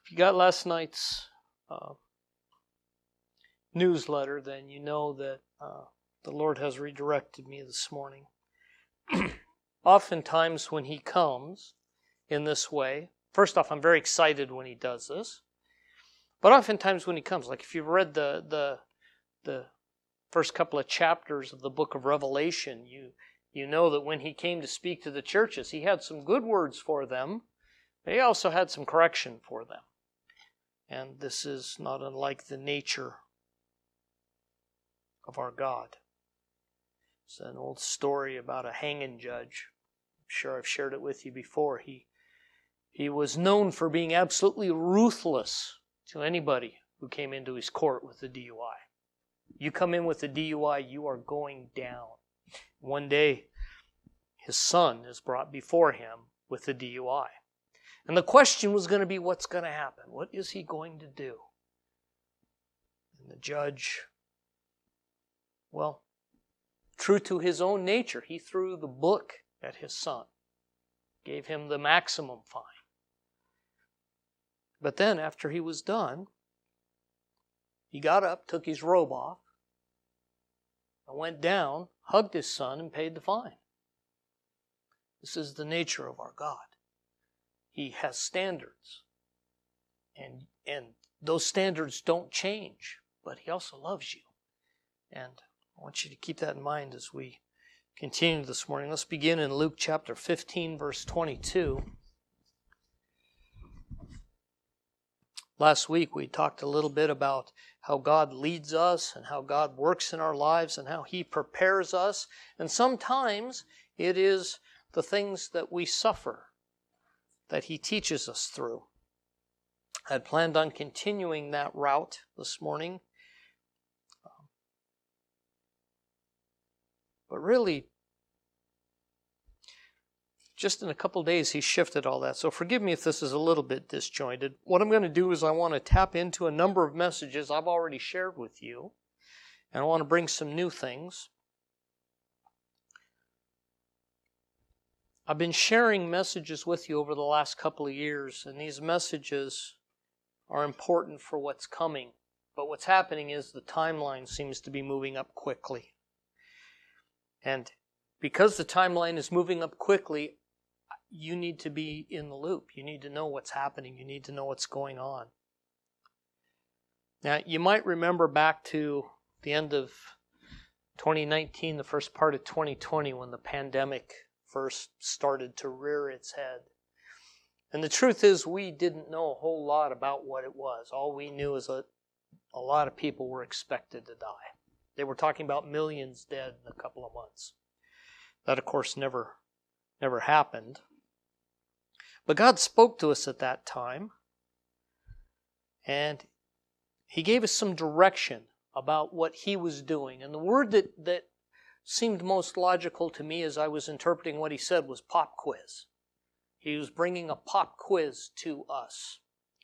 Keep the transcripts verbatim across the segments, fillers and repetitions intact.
If you got last night's uh, newsletter, then you know that uh, the Lord has redirected me this morning. Oftentimes when He comes in this way, first off, I'm very excited when He does this. But oftentimes when He comes, like if you've read the the the first couple of chapters of the book of Revelation, you you know that when He came to speak to the churches, He had some good words for them, but He also had some correction for them. And this is not unlike the nature of our God. It's an old story about a hanging judge. I'm sure I've shared it with you before. He he was known for being absolutely ruthless to anybody who came into his court with a D U I. You come in with a D U I, you are going down. One day, his son is brought before him with a D U I. And the question was going to be, what's going to happen? What is he going to do? And the judge, well, true to his own nature, he threw the book at his son, gave him the maximum fine. But then, after he was done, he got up, took his robe off, and went down, hugged his son, and paid the fine. This is the nature of our God. He has standards. And, and those standards don't change, but He also loves you. And I want you to keep that in mind as we continue this morning. Let's begin in Luke chapter fifteen, verse twenty-two. Last week we talked a little bit about how God leads us and how God works in our lives and how He prepares us. And sometimes it is the things that we suffer that He teaches us through. I had planned on continuing that route this morning. But really, just in a couple of days, He shifted all that. So forgive me if this is a little bit disjointed. What I'm going to do is I want to tap into a number of messages I've already shared with you. And I want to bring some new things. I've been sharing messages with you over the last couple of years, and these messages are important for what's coming. But what's happening is the timeline seems to be moving up quickly. And because the timeline is moving up quickly, you need to be in the loop. You need to know what's happening. You need to know what's going on. Now, you might remember back to the end of twenty nineteen, the first part of twenty twenty, when the pandemic first started to rear its head. And the truth is, we didn't know a whole lot about what it was. All we knew is that a lot of people were expected to die. They were talking about millions dead in a couple of months. That, of course, never, never happened. But God spoke to us at that time, and He gave us some direction about what He was doing. And the word that, that seemed most logical to me as I was interpreting what He said was pop quiz. He was bringing a pop quiz to us.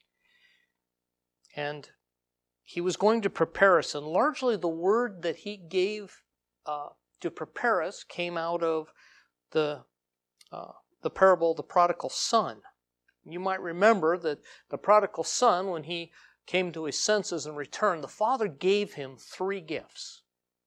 And He was going to prepare us, and largely the word that He gave uh, to prepare us came out of the uh, the parable of the prodigal son. You might remember that the prodigal son, when he came to his senses and returned, the father gave him three gifts.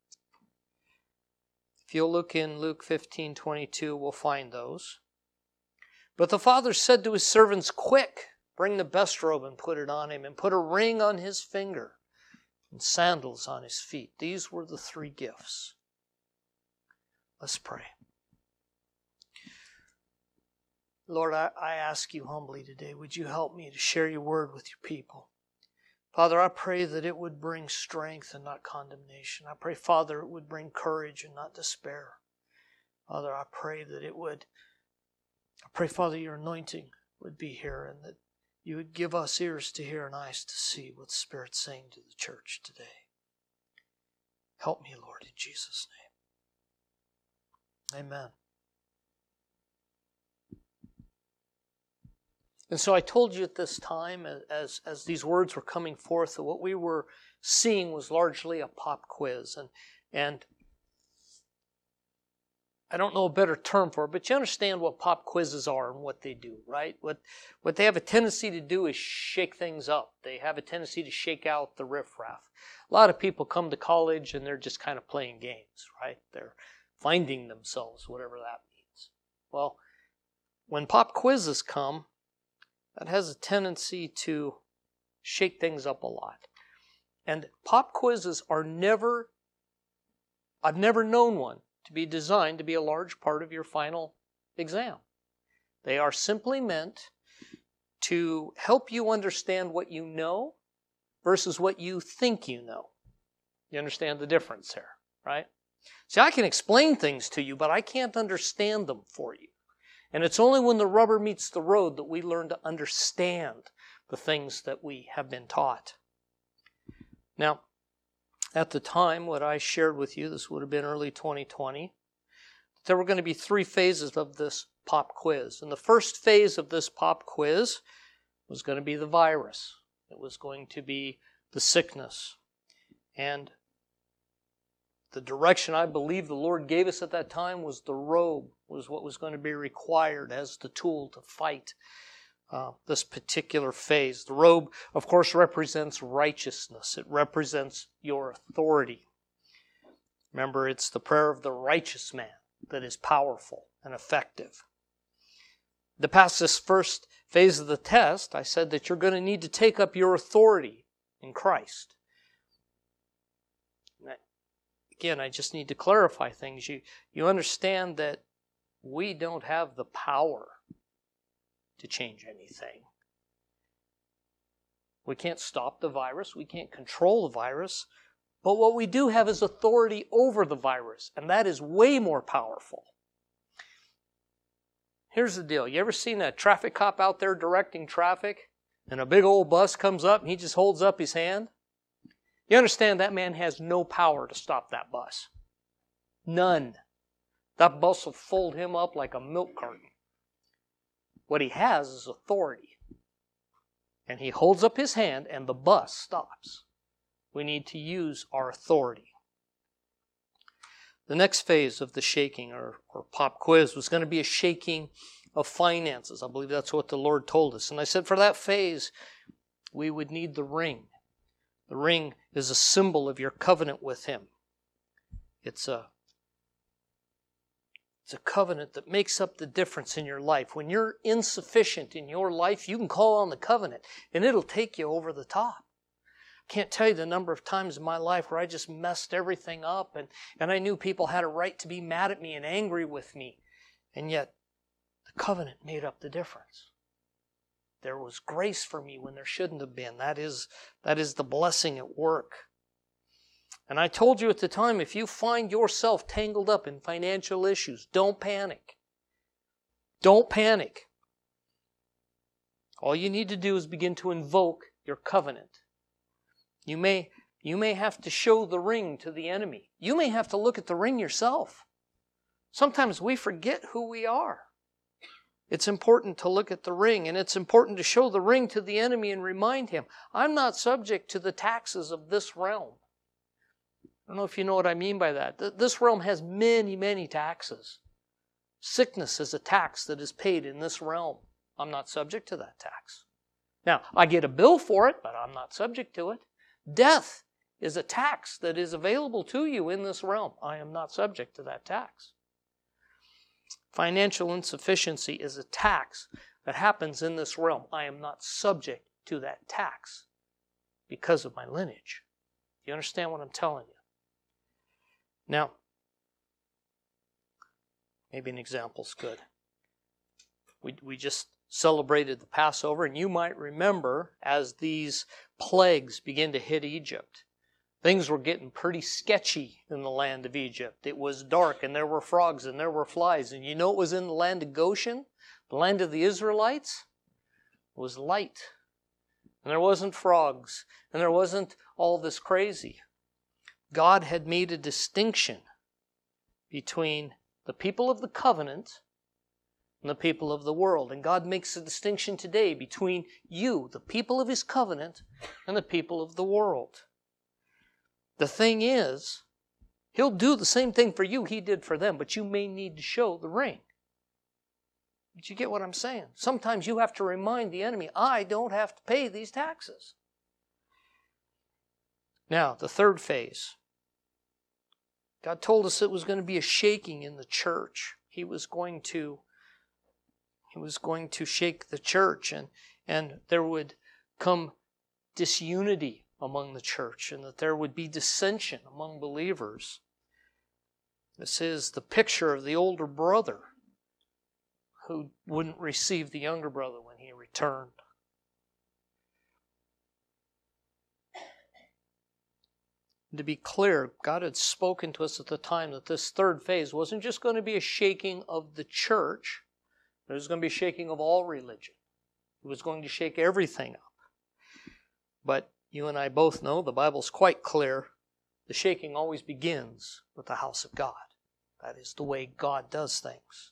If you'll look in Luke fifteen twenty-two, we'll find those. But the father said to his servants, "Quick, bring the best robe and put it on him, and put a ring on his finger and sandals on his feet." These were the three gifts. Let's pray. Lord, I, I ask you humbly today, would you help me to share your word with your people? Father, I pray that it would bring strength and not condemnation. I pray, Father, it would bring courage and not despair. Father, I pray that it would, I pray, Father, your anointing would be here, and that you would give us ears to hear and eyes to see what the Spirit's saying to the church today. Help me, Lord, in Jesus' name. Amen. And so I told you at this time, as, as these words were coming forth, that what we were seeing was largely a pop quiz. And, and I don't know a better term for it, but you understand what pop quizzes are and what they do, right? What what they have a tendency to do is shake things up. They have a tendency to shake out the riffraff. A lot of people come to college and they're just kind of playing games, right? They're finding themselves, whatever that means. Well, when pop quizzes come, that has a tendency to shake things up a lot. And pop quizzes are never, I've never known one to be designed to be a large part of your final exam. They are simply meant to help you understand what you know versus what you think you know. You understand the difference there, right? See, I can explain things to you, but I can't understand them for you. And it's only when the rubber meets the road that we learn to understand the things that we have been taught. Now, at the time, what I shared with you, this would have been early twenty twenty, there were going to be three phases of this pop quiz. And the first phase of this pop quiz was going to be the virus. It was going to be the sickness. And the direction I believe the Lord gave us at that time was the robe, was what was going to be required as the tool to fight uh, this particular phase. The robe, of course, represents righteousness. It represents your authority. Remember, it's the prayer of the righteous man that is powerful and effective. To pass this first phase of the test, I said that you're going to need to take up your authority in Christ. Again, I just need to clarify things. You, you understand that we don't have the power to change anything. We can't stop the virus. We can't control the virus. But what we do have is authority over the virus, and that is way more powerful. Here's the deal. You ever seen a traffic cop out there directing traffic, and a big old bus comes up, and he just holds up his hand? You understand that man has no power to stop that bus. None. That bus will fold him up like a milk carton. What he has is authority. And he holds up his hand and the bus stops. We need to use our authority. The next phase of the shaking or, or pop quiz was going to be a shaking of finances. I believe that's what the Lord told us. And I said for that phase, we would need the ring. The ring is a symbol of your covenant with Him. It's a, it's a covenant that makes up the difference in your life. When you're insufficient in your life, you can call on the covenant and it'll take you over the top. I can't tell you the number of times in my life where I just messed everything up and, and I knew people had a right to be mad at me and angry with me. And yet, the covenant made up the difference. There was grace for me when there shouldn't have been. That is, that is the blessing at work. And I told you at the time, if you find yourself tangled up in financial issues, don't panic. Don't panic. All you need to do is begin to invoke your covenant. You may, you may have to show the ring to the enemy. You may have to look at the ring yourself. Sometimes we forget who we are. It's important to look at the ring, and it's important to show the ring to the enemy and remind him, I'm not subject to the taxes of this realm. I don't know if you know what I mean by that. This realm has many, many taxes. Sickness is a tax that is paid in this realm. I'm not subject to that tax. Now, I get a bill for it, but I'm not subject to it. Death is a tax that is available to you in this realm. I am not subject to that tax. Financial insufficiency is a tax that happens in this realm. I am not subject to that tax because of my lineage. You understand what I'm telling you? Now, maybe an example's good. We, we just celebrated the Passover, and you might remember as these plagues began to hit Egypt, things were getting pretty sketchy in the land of Egypt. It was dark, and there were frogs, and there were flies. And you know what was in the land of Goshen? The land of the Israelites? It was light. And there wasn't frogs, and there wasn't all this crazy. God had made a distinction between the people of the covenant and the people of the world. And God makes a distinction today between you, the people of His covenant, and the people of the world. The thing is, He'll do the same thing for you he did for them, but you may need to show the ring. But you get what I'm saying? Sometimes you have to remind the enemy, I don't have to pay these taxes. Now, the third phase. God told us it was going to be a shaking in the church. He was going to, he was going to shake the church, and, and there would come disunity among the church, and that there would be dissension among believers. This is the picture of the older brother who wouldn't receive the younger brother when he returned. And to be clear, God had spoken to us at the time that this third phase wasn't just going to be a shaking of the church. It was going to be a shaking of all religion. It was going to shake everything up. But you and I both know, the Bible's quite clear, the shaking always begins with the house of God. That is the way God does things.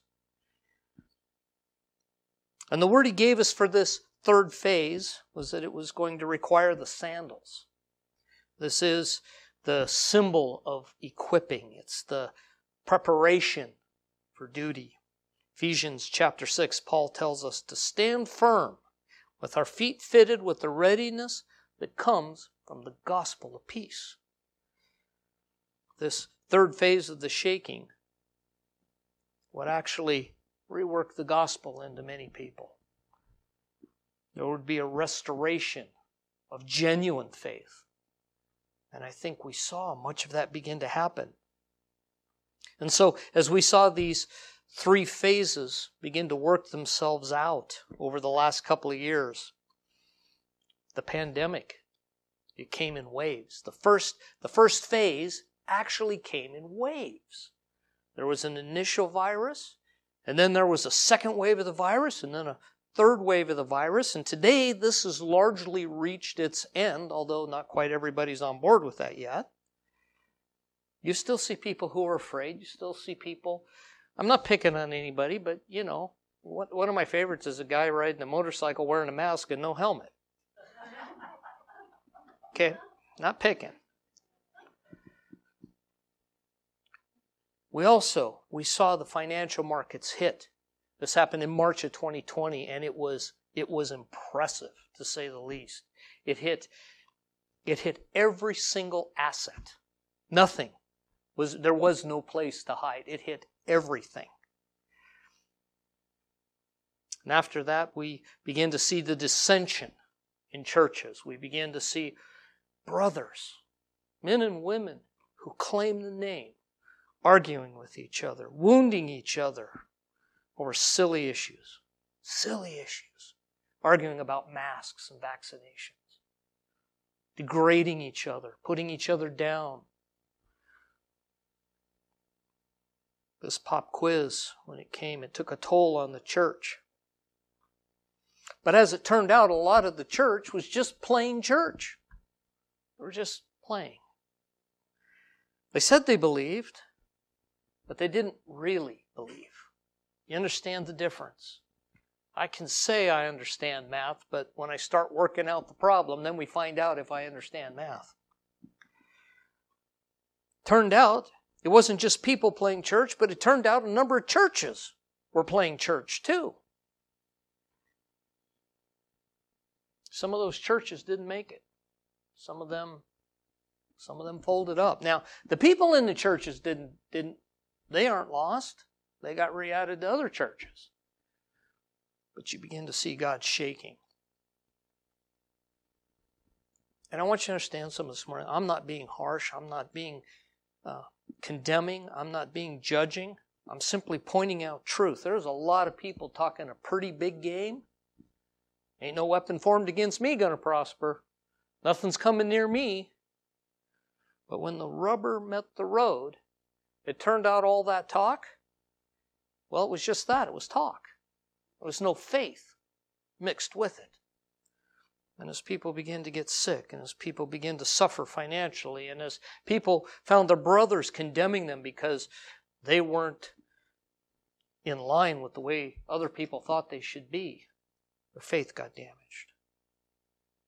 And the word He gave us for this third phase was that it was going to require the sandals. This is the symbol of equipping. It's the preparation for duty. Ephesians chapter six, Paul tells us to stand firm with our feet fitted with the readiness that comes from the gospel of peace. This third phase of the shaking would actually rework the gospel into many people. There would be a restoration of genuine faith. And I think we saw much of that begin to happen. And so, as we saw these three phases begin to work themselves out over the last couple of years, the pandemic, it came in waves. The first, the first phase actually came in waves. There was an initial virus, and then there was a second wave of the virus, and then a third wave of the virus. And today, this has largely reached its end, although not quite everybody's on board with that yet. You still see people who are afraid. You still see people. I'm not picking on anybody, but, you know, one, one of my favorites is a guy riding a motorcycle wearing a mask and no helmet. Okay, not picking. We also, we saw the financial markets hit. This happened in March of twenty twenty, and it was it was impressive, to say the least. It hit it hit every single asset. Nothing was there was no place to hide. It hit everything. And after that, we began to see the dissension in churches. We began to see brothers, men and women who claim the name, arguing with each other, wounding each other over silly issues. Silly issues. Arguing about masks and vaccinations. Degrading each other, putting each other down. This pop quiz, when it came, it took a toll on the church. But as it turned out, a lot of the church was just plain church. They were just playing. They said they believed, but they didn't really believe. You understand the difference? I can say I understand math, but when I start working out the problem, then we find out if I understand math. Turned out, it wasn't just people playing church, but it turned out a number of churches were playing church too. Some of those churches didn't make it. Some of them, some of them folded up. Now, the people in the churches didn't, didn't, they aren't lost. They got re-added to other churches. But you begin to see God shaking. And I want you to understand something this morning. I'm not being harsh. I'm not being uh, condemning. I'm not being judging. I'm simply pointing out truth. There's a lot of people talking a pretty big game. Ain't no weapon formed against me going to prosper. Nothing's coming near me. But when the rubber met the road, it turned out all that talk, well, it was just that. It was talk. There was no faith mixed with it. And as people began to get sick, and as people began to suffer financially, and as people found their brothers condemning them because they weren't in line with the way other people thought they should be, their faith got damaged.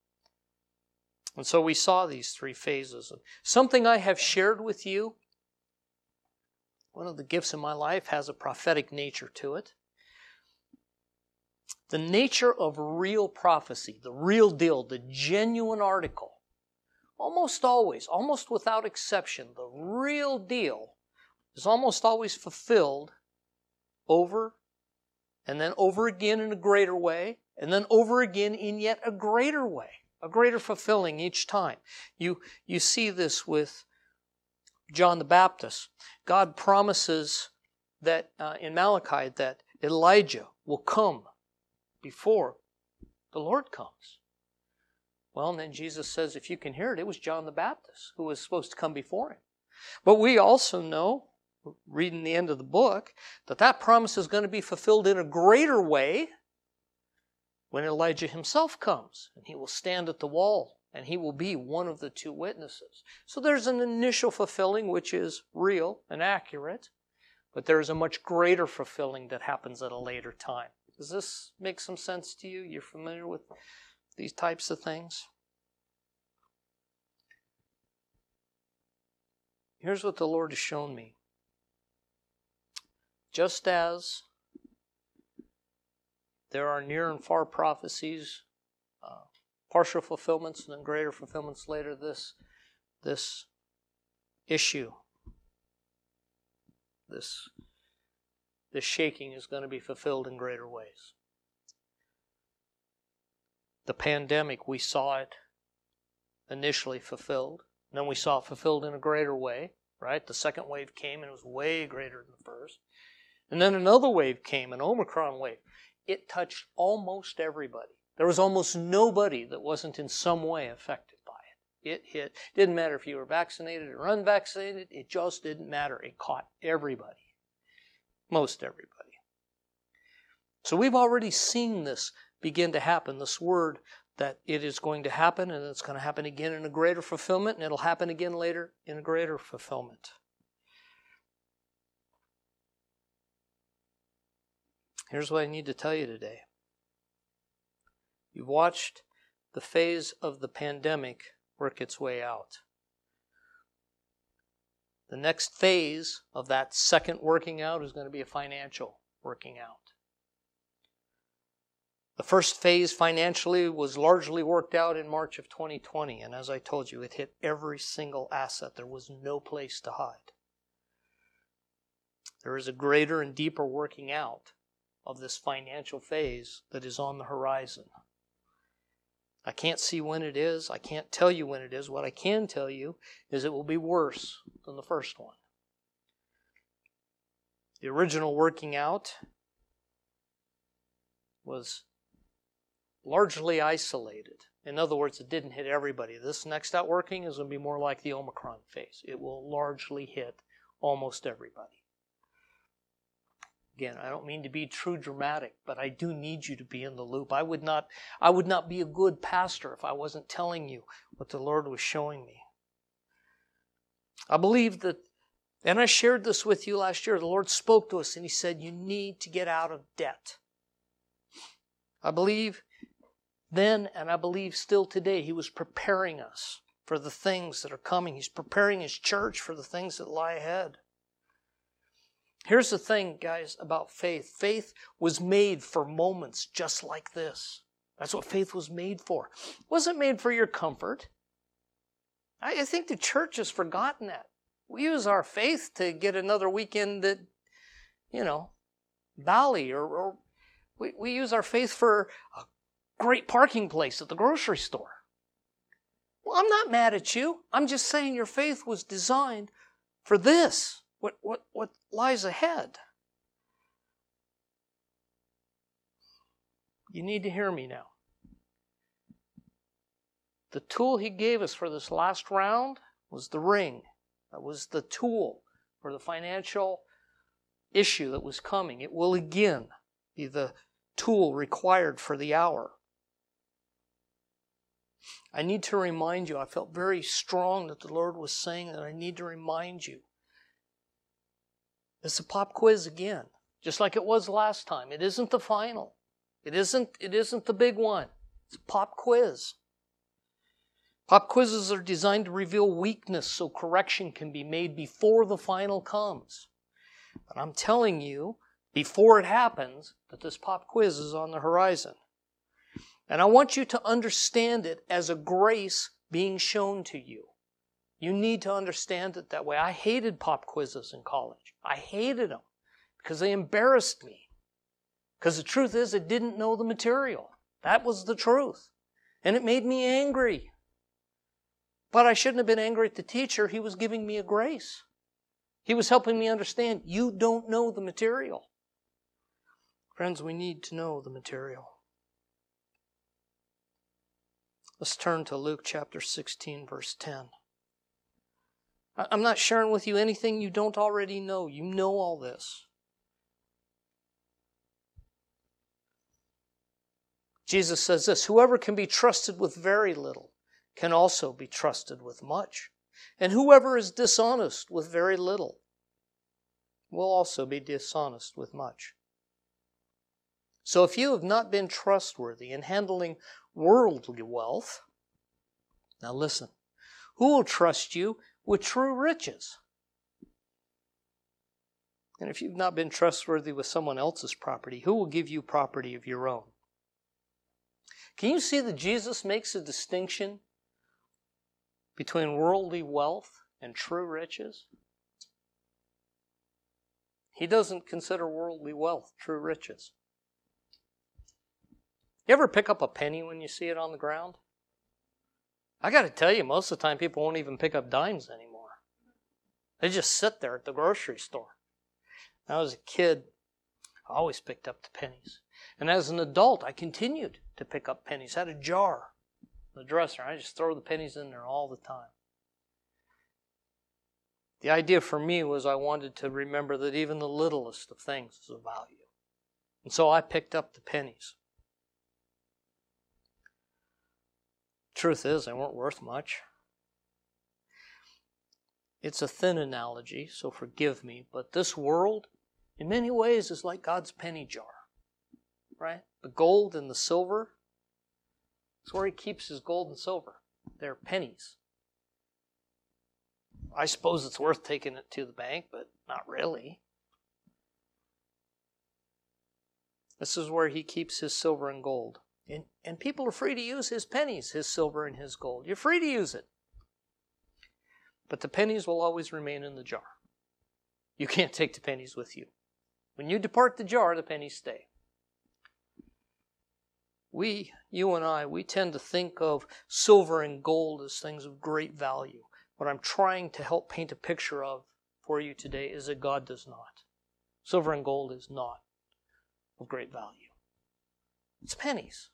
And so we saw these three phases. Something I have shared with you one of the gifts in my life has a prophetic nature to it. The nature of real prophecy, the real deal, the genuine article, almost always, almost without exception, the real deal is almost always fulfilled over and then over again in a greater way, and then over again in yet a greater way, a greater fulfilling each time. You, you see this with John the Baptist. God promises that uh, in Malachi that Elijah will come before the Lord comes. Well, and then Jesus says, if you can hear it, it was John the Baptist who was supposed to come before him. But we also know, reading the end of the book, that that promise is going to be fulfilled in a greater way when Elijah himself comes. And he will stand at the wall, and he will be one of the two witnesses. So there's an initial fulfilling which is real and accurate, but there is a much greater fulfilling that happens at a later time. Does this make some sense to you? You're familiar with these types of things? Here's what the Lord has shown me. Just as there are near and far prophecies, uh, partial fulfillments, and then greater fulfillments later, this, this issue, this, this shaking is going to be fulfilled in greater ways. The pandemic, we saw it initially fulfilled. And then we saw it fulfilled in a greater way, right? The second wave came and it was way greater than the first. And then another wave came, an Omicron wave. It touched almost everybody. There was almost nobody that wasn't in some way affected by it. It hit. It didn't matter if you were vaccinated or unvaccinated. It just didn't matter. It caught everybody. Most everybody. So we've already seen this begin to happen, this word that it is going to happen, and it's going to happen again in a greater fulfillment, and it'll happen again later in a greater fulfillment. Here's what I need to tell you today. You've watched the phase of the pandemic work its way out. The next phase of that second working out is going to be a financial working out. The first phase financially was largely worked out in March of twenty twenty, and as I told you, it hit every single asset. There was no place to hide. There is a greater and deeper working out of this financial phase that is on the horizon. I can't see when it is. I can't tell you when it is. What I can tell you is it will be worse than the first one. The original working out was largely isolated. In other words, it didn't hit everybody. This next outworking is going to be more like the Omicron phase. It will largely hit almost everybody. Again, I don't mean to be too dramatic, but I do need you to be in the loop. I would not, I would not be a good pastor if I wasn't telling you what the Lord was showing me. I believe that, and I shared this with you last year, the Lord spoke to us and He said, you need to get out of debt. I believe then, and I believe still today, He was preparing us for the things that are coming. He's preparing His church for the things that lie ahead. Here's the thing, guys, about faith. Faith was made for moments just like this. That's what faith was made for. It wasn't made for your comfort. I think the church has forgotten that. We use our faith to get another weekend at, you know, Bali, or, or we, we use our faith for a great parking place at the grocery store. Well, I'm not mad at you. I'm just saying your faith was designed for this. What, what, what lies ahead? You need to hear me now. The tool He gave us for this last round was the ring. That was the tool for the financial issue that was coming. It will again be the tool required for the hour. I need to remind you, I felt very strong that the Lord was saying that I need to remind you. It's a pop quiz again, just like it was last time. It isn't the final. It isn't, it isn't the big one. It's a pop quiz. Pop quizzes are designed to reveal weakness so correction can be made before the final comes. But I'm telling you, before it happens, that this pop quiz is on the horizon. And I want you to understand it as a grace being shown to you. You need to understand it that way. I hated pop quizzes in college. I hated them because they embarrassed me. Because the truth is, I didn't know the material. That was the truth. And it made me angry. But I shouldn't have been angry at the teacher. He was giving me a grace. He was helping me understand, you don't know the material. Friends, we need to know the material. Let's turn to Luke chapter sixteen, verse ten. I'm not sharing with you anything you don't already know. You know all this. Jesus says this, whoever can be trusted with very little can also be trusted with much. And whoever is dishonest with very little will also be dishonest with much. So if you have not been trustworthy in handling worldly wealth, now listen, who will trust you with true riches? And if you've not been trustworthy with someone else's property, who will give you property of your own? Can you see that Jesus makes a distinction between worldly wealth and true riches? He doesn't consider worldly wealth true riches. You ever pick up a penny when you see it on the ground? I got to tell you, most of the time people won't even pick up dimes anymore. They just sit there at the grocery store. When I was a kid, I always picked up the pennies. And as an adult, I continued to pick up pennies. I had a jar in the dresser. I just throw the pennies in there all the time. The idea for me was I wanted to remember that even the littlest of things is of value. And so I picked up the pennies. Truth is, they weren't worth much. It's a thin analogy, so forgive me, but this world, in many ways, is like God's penny jar. Right? The gold and the silver, it's where He keeps His gold and silver. They're pennies. I suppose it's worth taking it to the bank, but not really. This is where He keeps His silver and gold. And, and people are free to use His pennies, His silver and His gold. You're free to use it. But the pennies will always remain in the jar. You can't take the pennies with you. When you depart the jar, the pennies stay. We, you and I, we tend to think of silver and gold as things of great value. What I'm trying to help paint a picture of for you today is that God does not. Silver and gold is not of great value. It's pennies.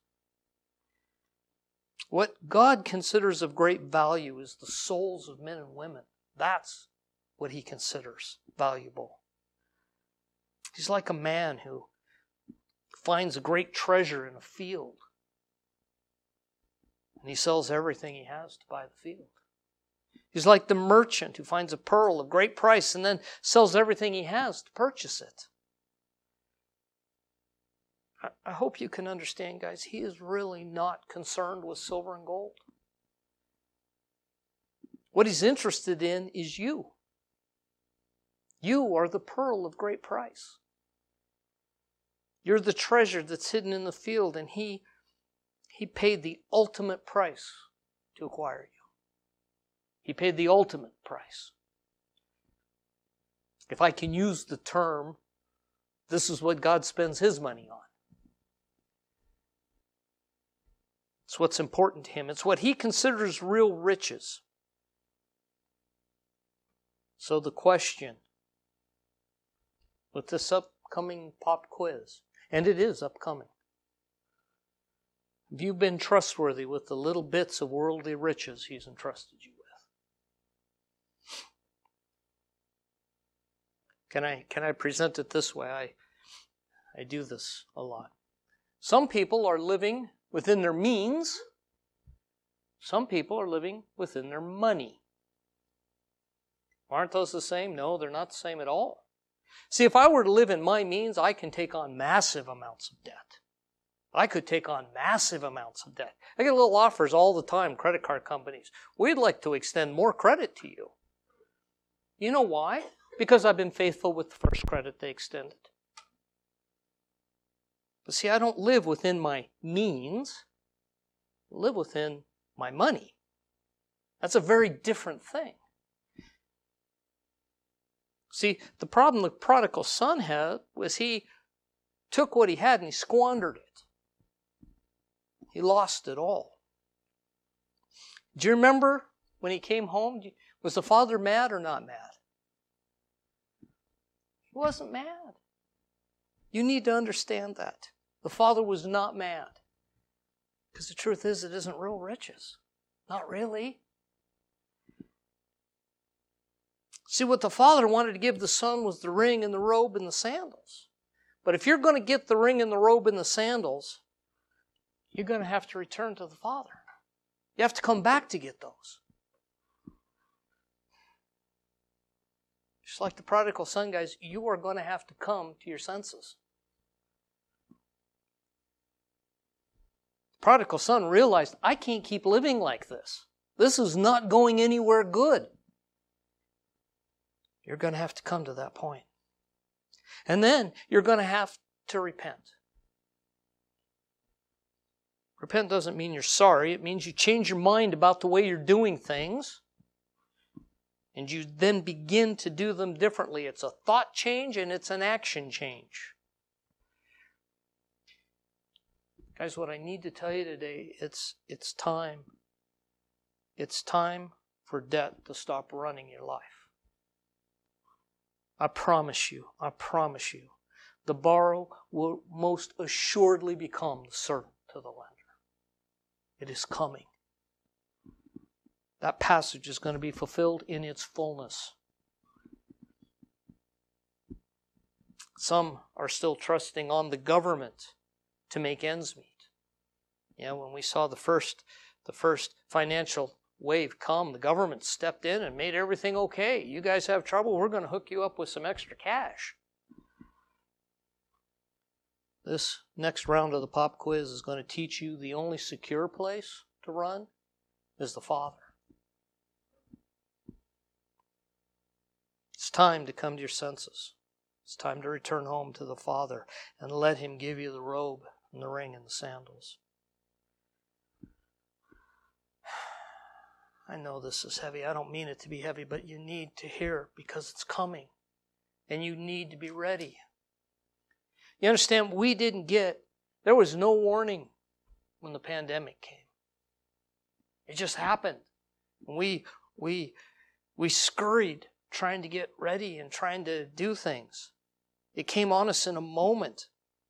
What God considers of great value is the souls of men and women. That's what He considers valuable. He's like a man who finds a great treasure in a field. And he sells everything he has to buy the field. He's like the merchant who finds a pearl of great price and then sells everything he has to purchase it. I hope you can understand, guys, He is really not concerned with silver and gold. What He's interested in is you. You are the pearl of great price. You're the treasure that's hidden in the field, and He, he paid the ultimate price to acquire you. He paid the ultimate price. If I can use the term, this is what God spends His money on. It's what's important to Him. It's what He considers real riches. So the question with this upcoming pop quiz, and it is upcoming, have you been trustworthy with the little bits of worldly riches He's entrusted you with? Can I, can I present it this way? I, I do this a lot. Some people are living within their means. Some people are living within their money. Aren't those the same? No, they're not the same at all. See, if I were to live in my means, I can take on massive amounts of debt. I could take on massive amounts of debt. I get little offers all the time, credit card companies. We'd like to extend more credit to you. You know why? Because I've been faithful with the first credit they extended. But see, I don't live within my means. I live within my money. That's a very different thing. See, the problem the prodigal son had was he took what he had and he squandered it. He lost it all. Do you remember when he came home? Was the father mad or not mad? He wasn't mad. You need to understand that. The father was not mad. Because the truth is, it isn't real riches. Not really. See, what the father wanted to give the son was the ring and the robe and the sandals. But if you're going to get the ring and the robe and the sandals, you're going to have to return to the father. You have to come back to get those. Just like the prodigal son, guys, you are going to have to come to your senses. The prodigal son realized, I can't keep living like this. This is not going anywhere good. You're going to have to come to that point. And then you're going to have to repent. Repent doesn't mean you're sorry. It means you change your mind about the way you're doing things. And you then begin to do them differently. It's a thought change and it's an action change. Guys, what I need to tell you today, it's, it's time. It's time for debt to stop running your life. I promise you, I promise you, the borrower will most assuredly become the servant to the lender. It is coming. That passage is going to be fulfilled in its fullness. Some are still trusting on the government to make ends meet. Yeah, when we saw the first, the first financial wave come, the government stepped in and made everything okay. You guys have trouble, we're going to hook you up with some extra cash. This next round of the pop quiz is going to teach you the only secure place to run is the Father. It's time to come to your senses. It's time to return home to the Father and let Him give you the robe and the ring and the sandals. I know this is heavy. I don't mean it to be heavy, but you need to hear it because it's coming. And you need to be ready. You understand, we didn't get, there was no warning when the pandemic came. It just happened. We, we, we scurried trying to get ready and trying to do things. It came on us in a moment.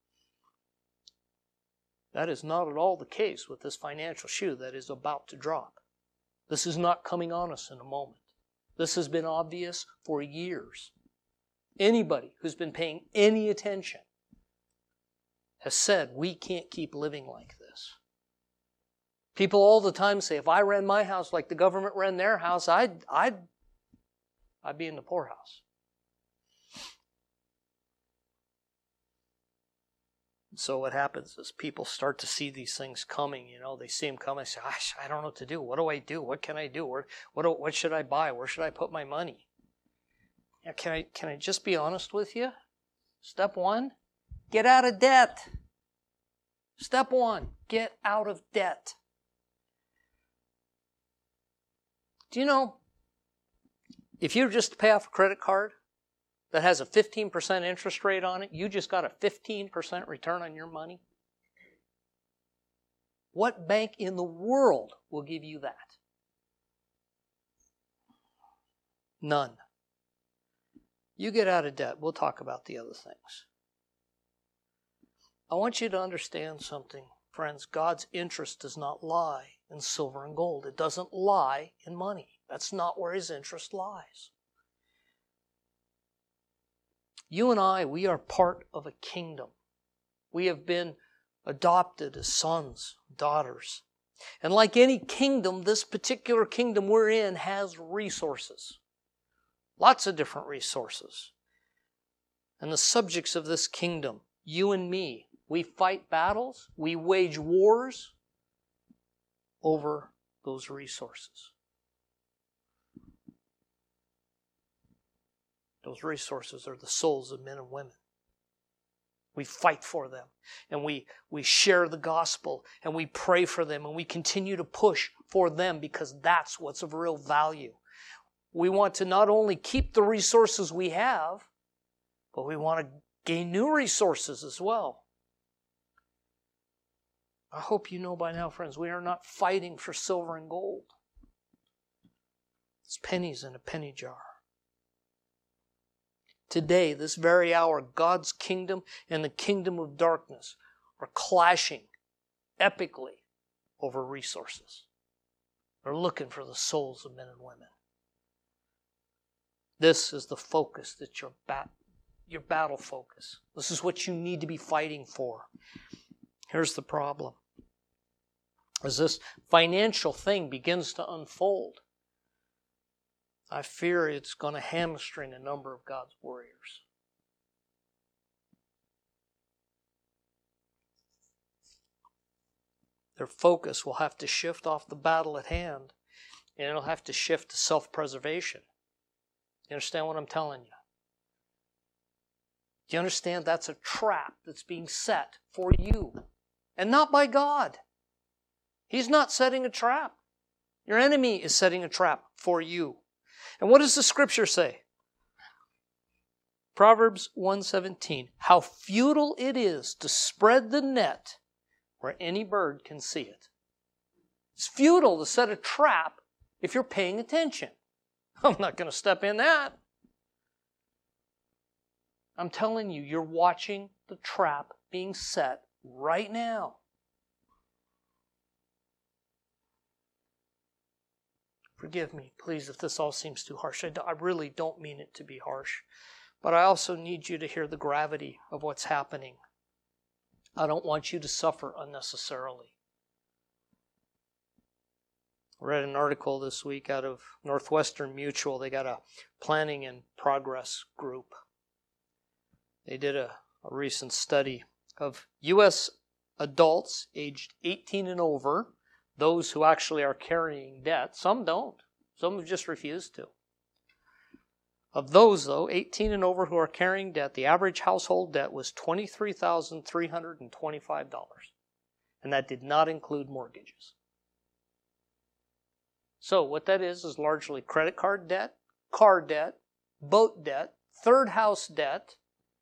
That is not at all the case with this financial shoe that is about to drop. This is not coming on us in a moment. This has been obvious for years. Anybody who's been paying any attention has said, we can't keep living like this. People all the time say, if I ran my house like the government ran their house, I'd, I'd, I'd be in the poorhouse. So what happens is people start to see these things coming. You know, they see them coming. They say, Gosh, I don't know what to do. What do I do? What can I do? Where, what, do, what should I buy? Where should I put my money? Yeah, can I, can I just be honest with you? Step one, get out of debt. Step one, get out of debt. Do you know, if you just pay off a credit card that has a fifteen percent interest rate on it, you just got a fifteen percent return on your money? What bank in the world will give you that? None. You get out of debt. We'll talk about the other things. I want you to understand something, friends. God's interest does not lie in silver and gold. It doesn't lie in money. That's not where His interest lies. You and I, we are part of a kingdom. We have been adopted as sons, daughters. And like any kingdom, this particular kingdom we're in has resources. Lots of different resources. And the subjects of this kingdom, you and me, we fight battles, we wage wars over those resources. Those resources are the souls of men and women. We fight for them, and we, we share the gospel, and we pray for them, and we continue to push for them because that's what's of real value. We want to not only keep the resources we have, but we want to gain new resources as well. I hope you know by now, friends, we are not fighting for silver and gold. It's pennies in a penny jar. Today, this very hour, God's kingdom and the kingdom of darkness are clashing epically over resources. They're looking for the souls of men and women. This is the focus that your bat, your battle focus. This is what you need to be fighting for. Here's the problem. As this financial thing begins to unfold, I fear it's going to hamstring a number of God's warriors. Their focus will have to shift off the battle at hand, and it'll have to shift to self-preservation. You understand what I'm telling you? Do you understand that's a trap that's being set for you, and not by God? He's not setting a trap. Your enemy is setting a trap for you. And what does the scripture say? Proverbs one seventeen. How futile it is to spread the net where any bird can see it. It's futile to set a trap if you're paying attention. I'm not going to step in that. I'm telling you, you're watching the trap being set right now. Forgive me, please, if this all seems too harsh. I, do, I really don't mean it to be harsh. But I also need you to hear the gravity of what's happening. I don't want you to suffer unnecessarily. I read an article this week out of Northwestern Mutual. They got a planning and progress group. They did a, a recent study of U S adults aged eighteen and over, those who actually are carrying debt. Some don't. Some have just refused to. Of those, though, eighteen and over who are carrying debt, the average household debt was twenty-three thousand three hundred twenty-five dollars. And that did not include mortgages. So what that is is largely credit card debt, car debt, boat debt, third house debt.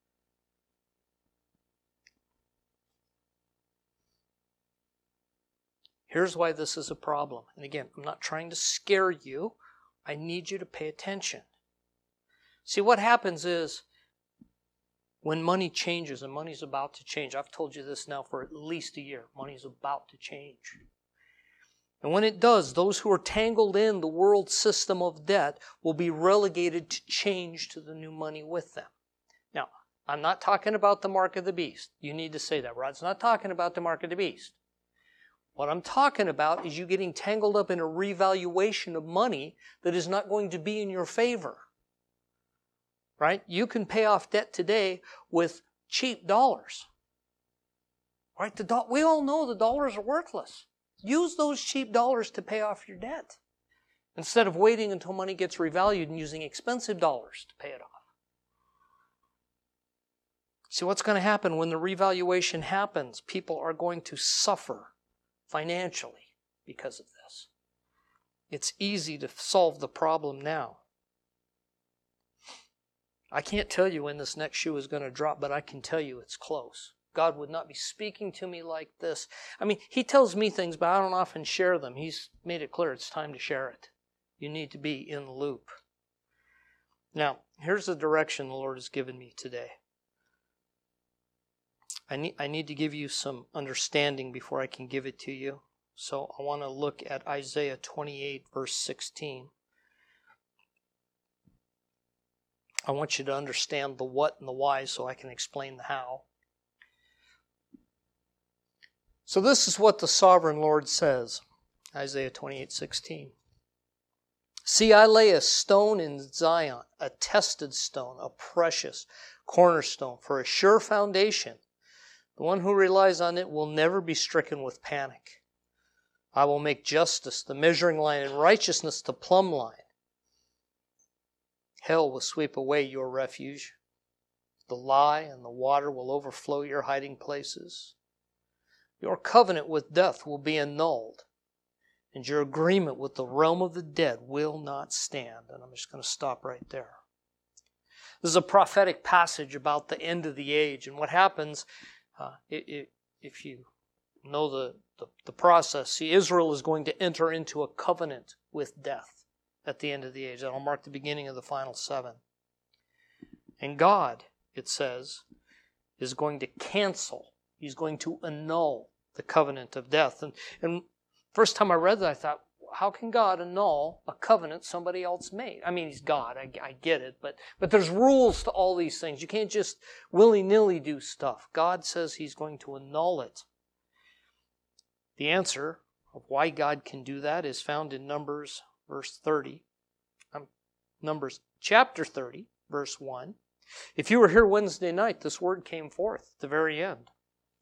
Here's why this is a problem. And again, I'm not trying to scare you. I need you to pay attention. See, what happens is when money changes, and money's about to change. I've told you this now for at least a year. Money's about to change. And when it does, those who are tangled in the world system of debt will be relegated to change to the new money with them. Now, I'm not talking about the mark of the beast. You need to say that. Rod's not talking about the mark of the beast. What I'm talking about is you getting tangled up in a revaluation of money that is not going to be in your favor. Right? You can pay off debt today with cheap dollars. Right? The do- we all know the dollars are worthless. Use those cheap dollars to pay off your debt instead of waiting until money gets revalued and using expensive dollars to pay it off. See, what's going to happen when the revaluation happens? People are going to suffer financially because of this. It's easy to solve the problem now. I can't tell you when this next shoe is going to drop, but I can tell you it's close. God would not be speaking to me like this. I mean, He tells me things, but I don't often share them. He's made it clear it's time to share it. You need to be in the loop. Now, here's the direction the Lord has given me today. I need, I need to give you some understanding before I can give it to you. So I want to look at Isaiah twenty-eight, verse sixteen. I want you to understand the what and the why so I can explain the how. So this is what the sovereign Lord says, Isaiah twenty-eight, sixteen. See, I lay a stone in Zion, a tested stone, a precious cornerstone for a sure foundation. The one who relies on it will never be stricken with panic. I will make justice the measuring line and righteousness the plumb line. Hell will sweep away your refuge. The lie and the water will overflow your hiding places. Your covenant with death will be annulled, and your agreement with the realm of the dead will not stand. And I'm just going to stop right there. This is a prophetic passage about the end of the age, and what happens uh, it, it, if you know the, the, the process. See, Israel is going to enter into a covenant with death at the end of the age. That will mark the beginning of the final seven. And God, it says, is going to cancel. He's going to annul the covenant of death. And, and first time I read that, I thought, how can God annul a covenant somebody else made? I mean, He's God, I, I get it, but, but there's rules to all these things. You can't just willy-nilly do stuff. God says He's going to annul it. The answer of why God can do that is found in Numbers verse thirty. Um, Numbers chapter thirty, verse one. If you were here Wednesday night, this word came forth at the very end.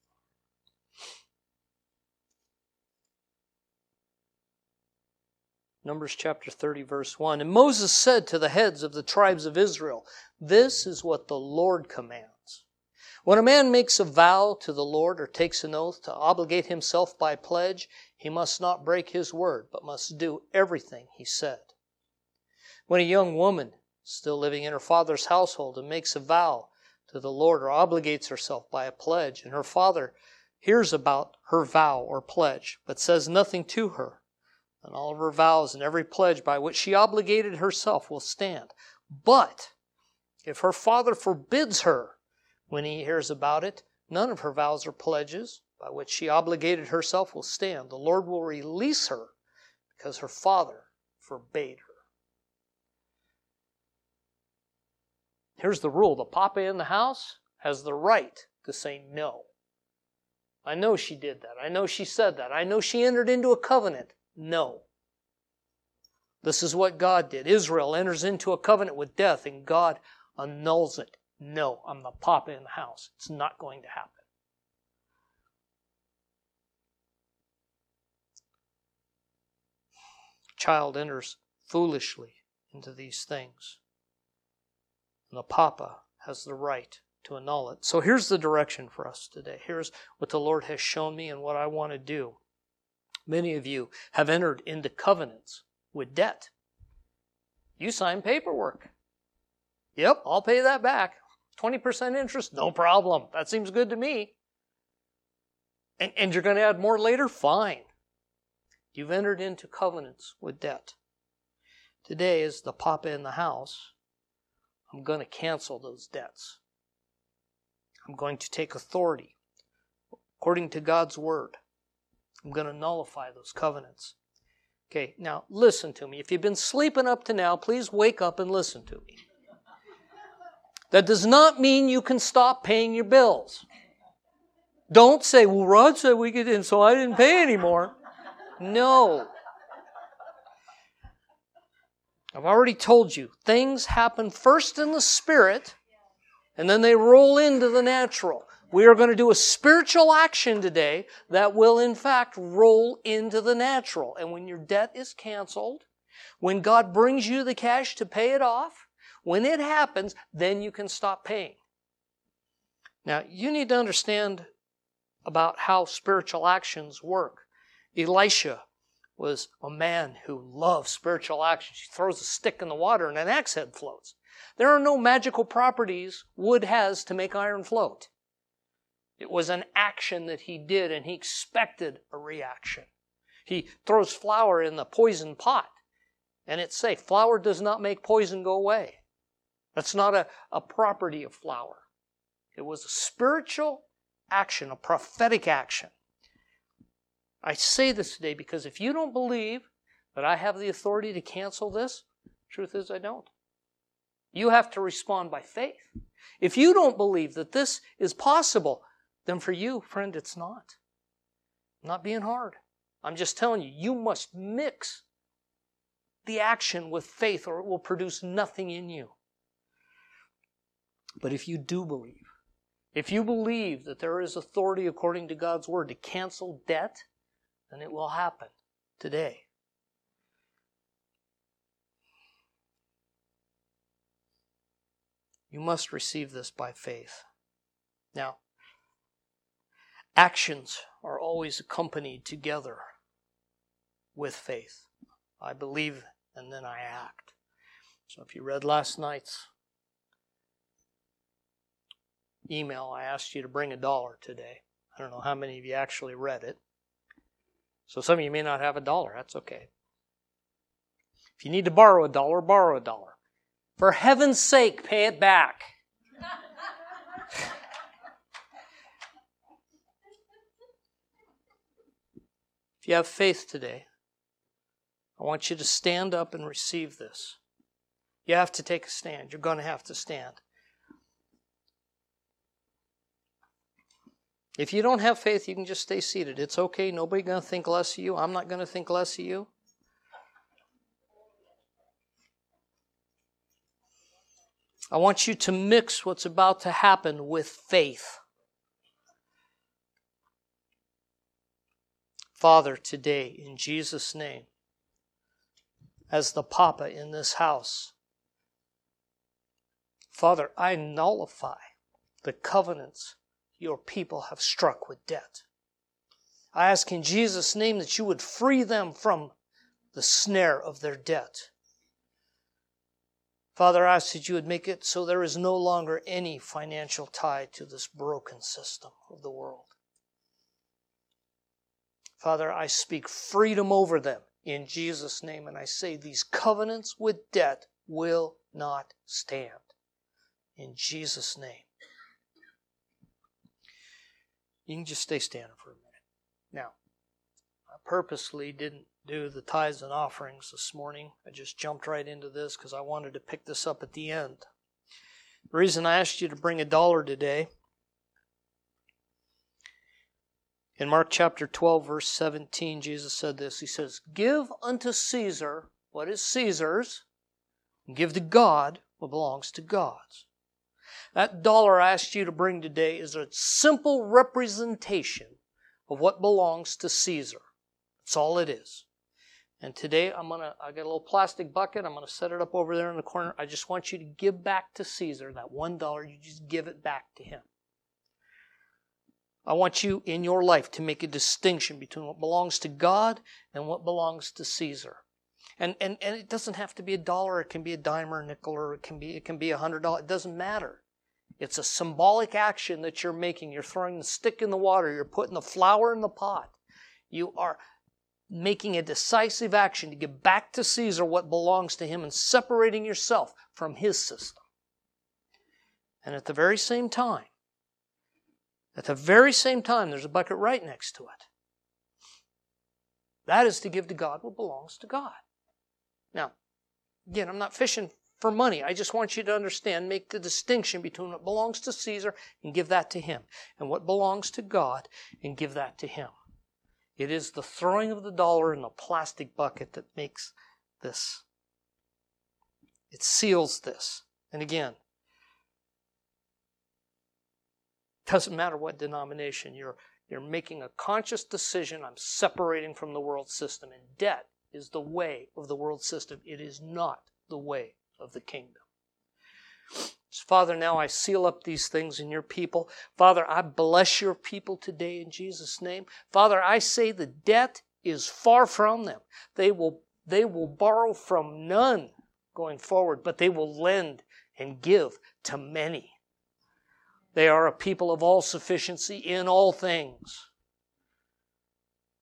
Numbers chapter thirty, verse one. And Moses said to the heads of the tribes of Israel, this is what the Lord commands. When a man makes a vow to the Lord or takes an oath to obligate himself by pledge, he must not break his word, but must do everything he said. When a young woman, still living in her father's household, and makes a vow to the Lord or obligates herself by a pledge, and her father hears about her vow or pledge, but says nothing to her, and all of her vows and every pledge by which she obligated herself will stand. But if her father forbids her when he hears about it, none of her vows or pledges by which she obligated herself will stand. The Lord will release her because her father forbade her. Here's the rule. The papa in the house has the right to say no. I know she did that. I know she said that. I know she entered into a covenant. No. This is what God did. Israel enters into a covenant with death, and God annuls it. No, I'm the papa in the house. It's not going to happen. Child enters foolishly into these things, and the papa has the right to annul it. So here's the direction for us today. Here's what the Lord has shown me and what I want to do. Many of you have entered into covenants with debt. You sign paperwork. Yep, I'll pay that back. twenty percent interest, no problem. That seems good to me. And, and you're going to add more later? Fine. You've entered into covenants with debt. Today, as the papa in the house, I'm going to cancel those debts. I'm going to take authority according to God's word. I'm going to nullify those covenants. Okay, now listen to me. If you've been sleeping up to now, please wake up and listen to me. That does not mean you can stop paying your bills. Don't say, well, Rod said we could, and so I didn't pay anymore. No. I've already told you, things happen first in the spirit, and then they roll into the natural. We are going to do a spiritual action today that will, in fact, roll into the natural. And when your debt is canceled, when God brings you the cash to pay it off, when it happens, then you can stop paying. Now, you need to understand about how spiritual actions work. Elisha was a man who loved spiritual actions. He throws a stick in the water and an axe head floats. There are no magical properties wood has to make iron float. It was an action that he did, and he expected a reaction. He throws flour in the poison pot, and it's safe. Flour does not make poison go away. That's not a, a property of flour. It was a spiritual action, a prophetic action. I say this today because if you don't believe that I have the authority to cancel this, truth is I don't. You have to respond by faith. If you don't believe that this is possible, then for you, friend, it's not. I'm not being hard. I'm just telling you, you must mix the action with faith or it will produce nothing in you. But if you do believe, if you believe that there is authority according to God's word to cancel debt, then it will happen today. You must receive this by faith. Now, actions are always accompanied together with faith. I believe and then I act. So if you read last night's email, I asked you to bring a dollar today. I don't know how many of you actually read it. So some of you may not have a dollar. That's okay. If you need to borrow a dollar, borrow a dollar. For heaven's sake, pay it back. If you have faith today, I want you to stand up and receive this. You have to take a stand. You're going to have to stand. If you don't have faith, you can just stay seated. It's okay. Nobody's going to think less of you. I'm not going to think less of you. I want you to mix what's about to happen with faith. Father, today, in Jesus' name, as the Papa in this house, Father, I nullify the covenants your people have struck with debt. I ask in Jesus' name that you would free them from the snare of their debt. Father, I ask that you would make it so there is no longer any financial tie to this broken system of the world. Father, I speak freedom over them in Jesus' name, and I say these covenants with debt will not stand. In Jesus' name. You can just stay standing for a minute. Now, I purposely didn't do the tithes and offerings this morning. I just jumped right into this because I wanted to pick this up at the end. The reason I asked you to bring a dollar today, in Mark chapter twelve, verse seventeen, Jesus said this. He says, "Give unto Caesar what is Caesar's, and give to God what belongs to God's." That dollar I asked you to bring today is a simple representation of what belongs to Caesar. That's all it is. And today I'm gonna I got a little plastic bucket. I'm gonna set it up over there in the corner. I just want you to give back to Caesar that one dollar. You just give it back to him. I want you in your life to make a distinction between what belongs to God and what belongs to Caesar. And and, and it doesn't have to be a dollar. It can be a dime or a nickel, or it can be it can be a hundred dollars. It doesn't matter. It's a symbolic action that you're making. You're throwing the stick in the water. You're putting the flour in the pot. You are making a decisive action to give back to Caesar what belongs to him and separating yourself from his system. And at the very same time, at the very same time, there's a bucket right next to it. That is to give to God what belongs to God. Now, again, I'm not fishing for money. I just want you to understand, make the distinction between what belongs to Caesar and give that to him, and what belongs to God and give that to him. It is the throwing of the dollar in the plastic bucket that makes this. It seals this. And again, it doesn't matter what denomination, you're, you're making a conscious decision. I'm separating from the world system. And debt is the way of the world system. It is not the way of the kingdom. So, Father, now I seal up these things in your people. Father, I bless your people today in Jesus' name. Father, I say the debt is far from them. They will, they will borrow from none going forward, but they will lend and give to many. They are a people of all sufficiency in all things.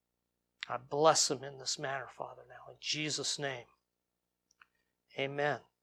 I bless them in this manner, Father, now in Jesus' name. Amen.